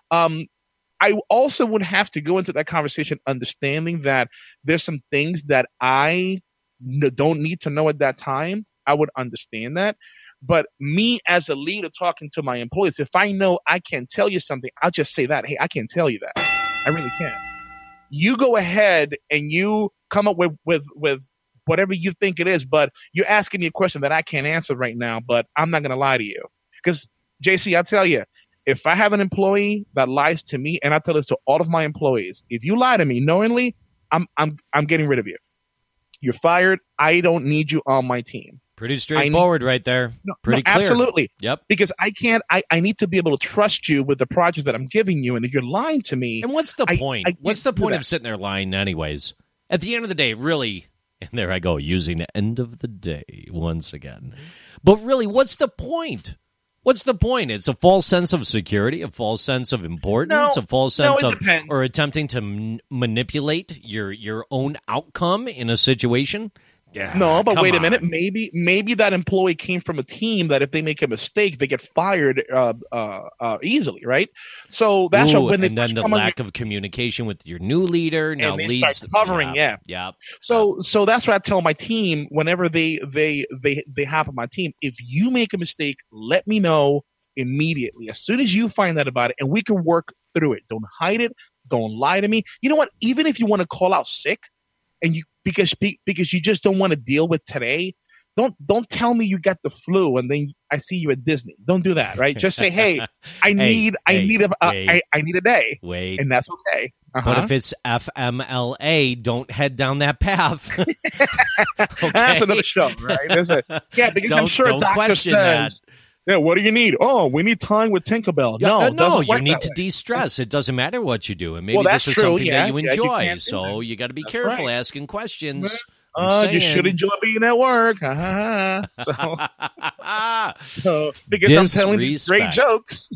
[SPEAKER 2] I also would have to go into that conversation understanding that there's some things that I don't need to know at that time. I would understand that. But me as a leader talking to my employees, if I know I can't tell you something, I'll just say that. Hey, I can't tell you that. I really can't. You go ahead and you come up with whatever you think it is, but you're asking me a question that I can't answer right now, but I'm not going to lie to you. Because, JC, I'll tell you, if I have an employee that lies to me, and I tell this to all of my employees, if you lie to me knowingly, I'm getting rid of you. You're fired. I don't need you on my team.
[SPEAKER 1] Pretty straightforward right there. Pretty clear.
[SPEAKER 2] Absolutely.
[SPEAKER 1] Yep.
[SPEAKER 2] Because I need to be able to trust you with the project that I'm giving you. And if you're lying to me.
[SPEAKER 1] And what's the point? What's the point of sitting there lying anyways? At the end of the day, really, and there I go, using the end of the day once again. But really, what's the point? What's the point? It's a false sense of security, a false sense of importance, a false sense of, or attempting to manipulate your own outcome in a situation. Yeah,
[SPEAKER 2] no, but wait a minute. Maybe that employee came from a team that if they make a mistake, they get fired easily, right? So that's when they
[SPEAKER 1] and then the lack of communication with your new leader now leads
[SPEAKER 2] start covering. Yeah. So that's what I tell my team whenever they hop on my team. If you make a mistake, let me know immediately as soon as you find out about it, and we can work through it. Don't hide it. Don't lie to me. You know what? Even if you want to call out sick, and you because you just don't want to deal with today, don't tell me you got the flu and then I see you at Disney. Don't do that, right? Just say, hey, I need a day.
[SPEAKER 1] Wait,
[SPEAKER 2] and that's okay.
[SPEAKER 1] But if it's FMLA, don't head down that path. Okay?
[SPEAKER 2] That's another show, right? Because I'm sure
[SPEAKER 1] don't
[SPEAKER 2] doctor
[SPEAKER 1] question
[SPEAKER 2] says,
[SPEAKER 1] that.
[SPEAKER 2] Yeah, what do you need? Oh, we need time with Tinkerbell.
[SPEAKER 1] No, you need to de-stress. It doesn't matter what you do. And maybe this is something that you enjoy. So you got to be careful asking questions.
[SPEAKER 2] You should enjoy being at work. So because I'm telling these great jokes.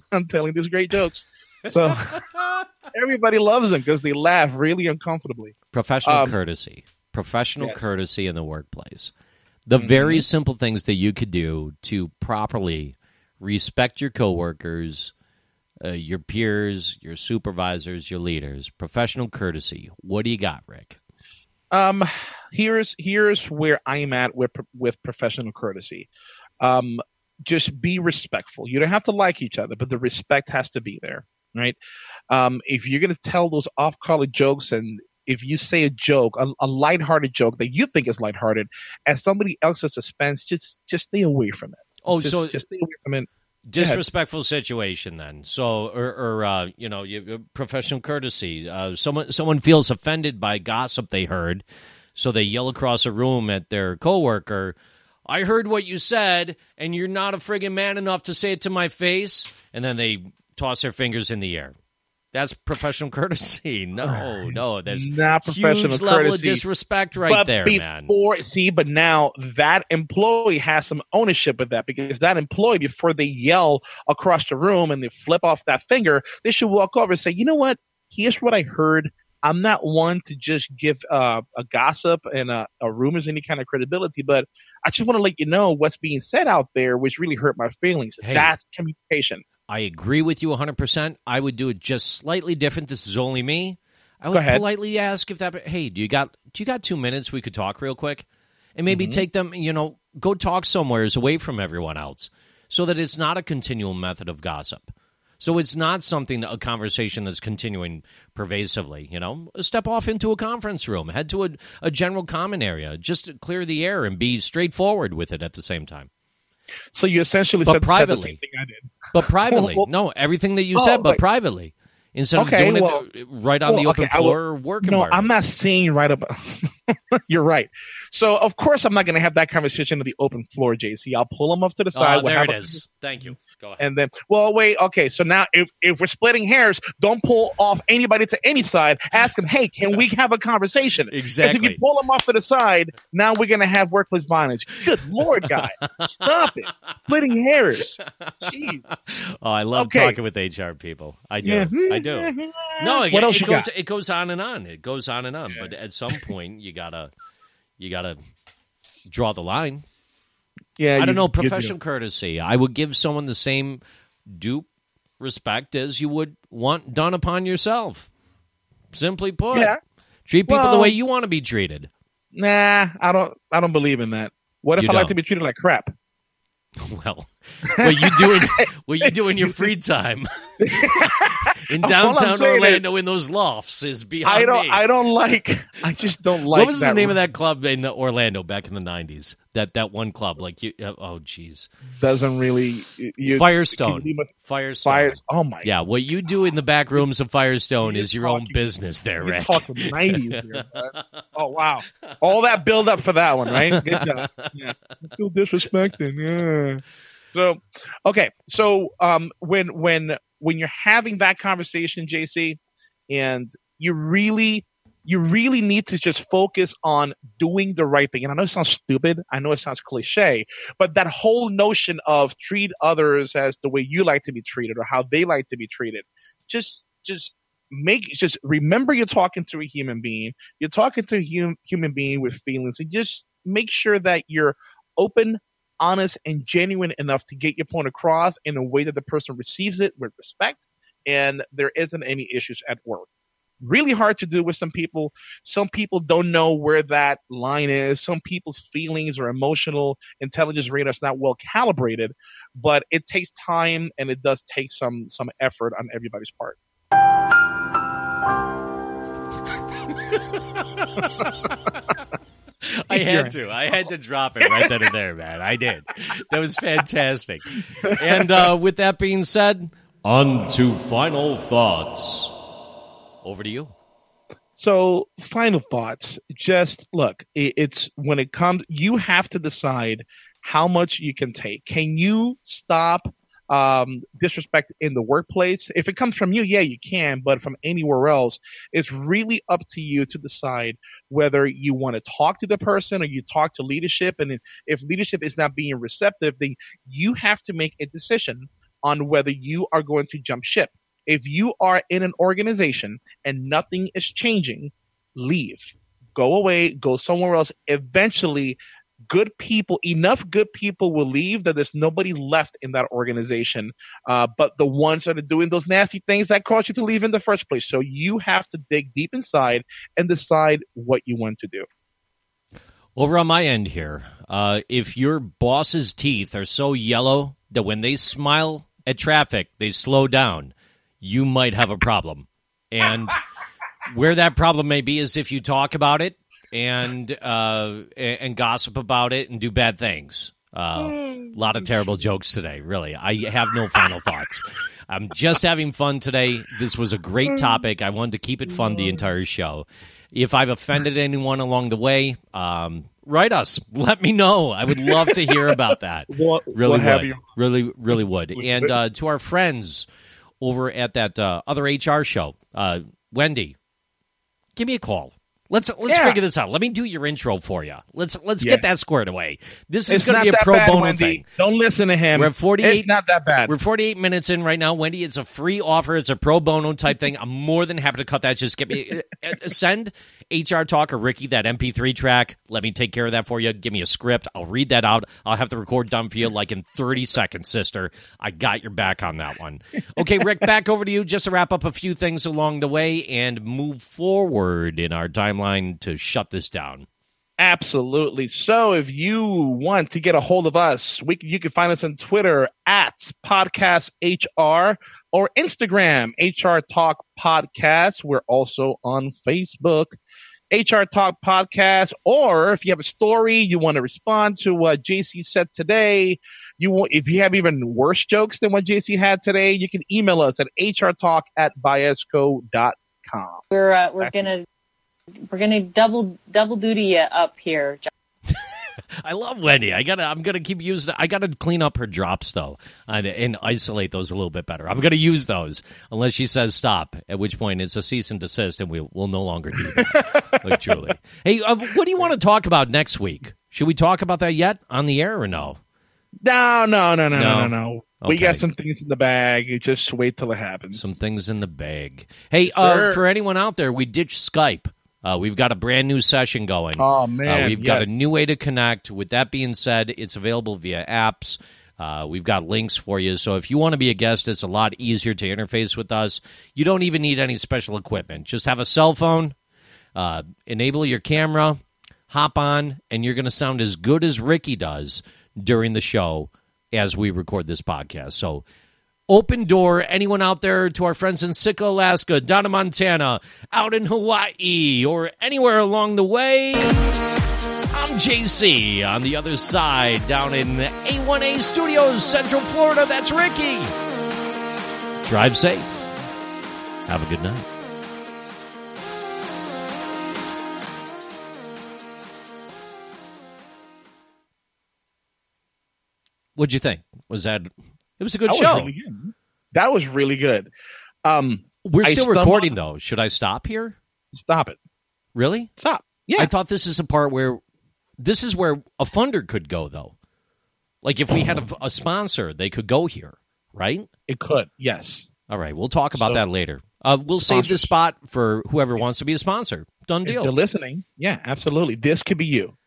[SPEAKER 2] So everybody loves them because they laugh really uncomfortably.
[SPEAKER 1] Professional courtesy. Courtesy in the workplace. The very simple things that you could do to properly respect your coworkers, your peers, your supervisors, your leaders. Professional courtesy. What do you got, Rick?
[SPEAKER 2] Here's where I'm at with professional courtesy. Just be respectful. You don't have to like each other, but the respect has to be there, right? If you're going to tell those off-color jokes, and if you say a joke, a lighthearted joke that you think is lighthearted, at somebody else's expense, just stay away from it. Just stay away from it.
[SPEAKER 1] Disrespectful situation, then. So, or professional courtesy. Someone feels offended by gossip they heard, so they yell across a room at their coworker, "I heard what you said, and you're not a friggin' man enough to say it to my face." And then they toss their fingers in the air. That's professional courtesy. No, there's
[SPEAKER 2] not professional
[SPEAKER 1] huge
[SPEAKER 2] courtesy.
[SPEAKER 1] level of disrespect there, man.
[SPEAKER 2] But now that employee has some ownership of that, because that employee, before they yell across the room and they flip off that finger, they should walk over and say, you know what? Here's what I heard. I'm not one to just give a gossip and a rumors any kind of credibility, but I just want to let you know what's being said out there, which really hurt my feelings.
[SPEAKER 1] Hey.
[SPEAKER 2] That's communication.
[SPEAKER 1] I agree with you 100%. I would do it just slightly different. This is only me. I would politely ask if that. Hey, do you got 2 minutes? We could talk real quick, and maybe take them. Go talk somewhere away from everyone else, so that it's not a continual method of gossip. So it's not a conversation that's continuing pervasively. Step off into a conference room, head to a general common area, just to clear the air and be straightforward with it at the same time.
[SPEAKER 2] So you essentially said the same thing I did.
[SPEAKER 1] But privately. No, everything that you said, but privately. instead of doing it right on the open floor or work environment.
[SPEAKER 2] No, I'm not saying right about. You're right. So of course I'm not going to have that conversation on the open floor, JC. I'll pull them off to the side.
[SPEAKER 1] Oh, there it is. Thank you. Go ahead.
[SPEAKER 2] And then, well, wait. Okay, so now if we're splitting hairs, don't pull off anybody to any side. Ask them, hey, can we have a conversation?
[SPEAKER 1] Exactly.
[SPEAKER 2] Because if you pull them off to the side, now we're going to have workplace violence. Good Lord, guy. Stop it. Splitting hairs. Jeez.
[SPEAKER 1] Oh, I love talking with HR people. I do. Yeah. I do. No,
[SPEAKER 2] what else
[SPEAKER 1] it goes on and on. It goes on and on. Yeah. But at some point, you gotta draw the line.
[SPEAKER 2] Yeah,
[SPEAKER 1] I don't know, professional courtesy. I would give someone the same due respect as you would want done upon yourself. Simply put, treat people the way you want to be treated.
[SPEAKER 2] Nah, I don't believe in that. What if I like to be treated like crap?
[SPEAKER 1] Well, what you do in your free time in downtown Orlando in those lofts is beyond me.
[SPEAKER 2] I just don't like.
[SPEAKER 1] What was the name of that club in Orlando back in the 90s? That one club, like you. Oh, geez.
[SPEAKER 2] Doesn't really.
[SPEAKER 1] Firestone. Firestone.
[SPEAKER 2] Oh my.
[SPEAKER 1] Yeah, what you do in the back rooms of Firestone is your own business. There, Rick.
[SPEAKER 2] You're talking 90s here. Oh wow! All that build up for that one, right? Good job. Yeah. I feel disrespected. Yeah. So, okay. So, when you're having that conversation, JC, and you really need to just focus on doing the right thing. And I know it sounds stupid. I know it sounds cliche, but that whole notion of treat others as the way you like to be treated or how they like to be treated, just remember you're talking to a human being. You're talking to a human being with feelings, and just make sure that you're open, honest, and genuine enough to get your point across in a way that the person receives it with respect and there isn't any issues at work. Really hard to do with some people. Some people don't know where that line is. Some people's feelings or emotional intelligence radar is not well calibrated, but it takes time and it does take some effort on everybody's part.
[SPEAKER 1] I had to drop it right then and there, man. I did. That was fantastic. And with that being said, on to final thoughts. Over to you.
[SPEAKER 2] So, final thoughts. Just look, it's when it comes, you have to decide how much you can take. Can you stop disrespect in the workplace? If it comes from you, yeah, you can, but from anywhere else, it's really up to you to decide whether you want to talk to the person or you talk to leadership. And if leadership is not being receptive, then you have to make a decision on whether you are going to jump ship. If you are in an organization and nothing is changing, leave. Go away, go somewhere else. Eventually, enough good people will leave that there's nobody left in that organization, but the ones that are doing those nasty things that caused you to leave in the first place. So you have to dig deep inside and decide what you want to do.
[SPEAKER 1] Over on my end here, if your boss's teeth are so yellow that when they smile at traffic, they slow down, you might have a problem. And where that problem may be is if you talk about it and gossip about it and do bad things. A lot of terrible jokes today, really. I have no final thoughts. I'm just having fun today. This was a great topic. I wanted to keep it fun the entire show. If I've offended anyone along the way, write us. Let me know. I would love to hear about that. Really would. And to our friends over at that other HR show, Wendy, give me a call. Let's figure this out. Let me do your intro for you. Let's get that squared away. This is going to be a pro bono thing.
[SPEAKER 2] Don't listen to him.
[SPEAKER 1] We're at 48.
[SPEAKER 2] It's not that bad.
[SPEAKER 1] We're 48 minutes in right now, Wendy. It's a free offer. It's a pro bono type thing. I'm more than happy to cut that. Just get me send HR Talk or Ricky that MP3 track. Let me take care of that for you. Give me a script. I'll read that out. I'll have the record done for you like in 30 seconds, sister. I got your back on that one. Okay, Rick, back over to you just to wrap up a few things along the way and move forward in our timeline to shut this down.
[SPEAKER 2] Absolutely. So if you want to get a hold of us, you can find us on Twitter at PodcastHR or Instagram, HR Talk Podcast. We're also on Facebook. HR Talk Podcast, or if you have a story you want to respond to what JC said today, if you have even worse jokes than what JC had today, you can email us at hrtalk@biesco.com.
[SPEAKER 3] We're gonna double duty you up here, John.
[SPEAKER 1] I love Wendy. I'm gonna keep using. I gotta clean up her drops though, and isolate those a little bit better. I'm gonna use those unless she says stop. At which point it's a cease and desist, and we'll no longer do that. Like truly. Hey, what do you want to talk about next week? Should we talk about that yet on the air or no?
[SPEAKER 2] No.
[SPEAKER 1] Okay.
[SPEAKER 2] We got some things in the bag. You just wait till it happens.
[SPEAKER 1] Some things in the bag. Hey,
[SPEAKER 2] Sure.
[SPEAKER 1] for anyone out there, we ditched Skype. We've got a brand new session going.
[SPEAKER 2] Oh, man.
[SPEAKER 1] We've got a new way to connect. With that being said, it's available via apps. We've got links for you. So if you want to be a guest, it's a lot easier to interface with us. You don't even need any special equipment. Just have a cell phone, enable your camera, hop on, and you're going to sound as good as Ricky does during the show as we record this podcast. So open door, anyone out there, to our friends in Sitka, Alaska, down in Montana, out in Hawaii, or anywhere along the way. I'm JC on the other side, down in A1A Studios, Central Florida. That's Ricky. Drive safe. Have a good night. What'd you think? It was a good show.
[SPEAKER 2] Really good. That was really good.
[SPEAKER 1] We're still recording, though. Should I stop here?
[SPEAKER 2] Stop it.
[SPEAKER 1] Really?
[SPEAKER 2] Stop. Yeah.
[SPEAKER 1] I thought this is the part where this is where a funder could go, though. Like if we had a sponsor, they could go here, right?
[SPEAKER 2] It could, yes.
[SPEAKER 1] All right. We'll talk about that later. We'll save this spot for whoever wants to be a sponsor. Done deal.
[SPEAKER 2] If you're listening, yeah, absolutely. This could be you.